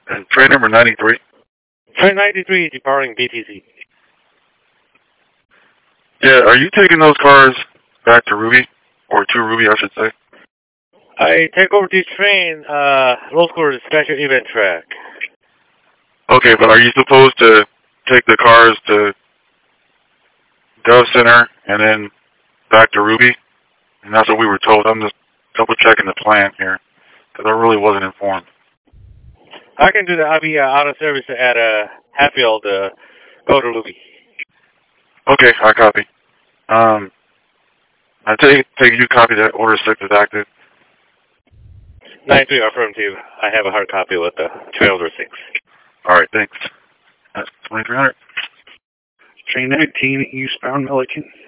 And train number 93. Train 93 departing BTC. Yeah, are you taking those cars back to Ruby? Or to Ruby, I should say. I take over this train, roll score special event track. Okay, but are you supposed to take the cars to Gov Center and then back to Ruby? And that's what we were told. I'm just double checking the plan here, because I really wasn't informed. I can do that. I'll be out of service at Hatfield, go to Ruby. Okay, I copy. I take you copy that Order 6 is active. 93 affirmative. I have a hard copy with the trail Order 6. Alright, thanks. That's 2300. Train 19, eastbound Milliken.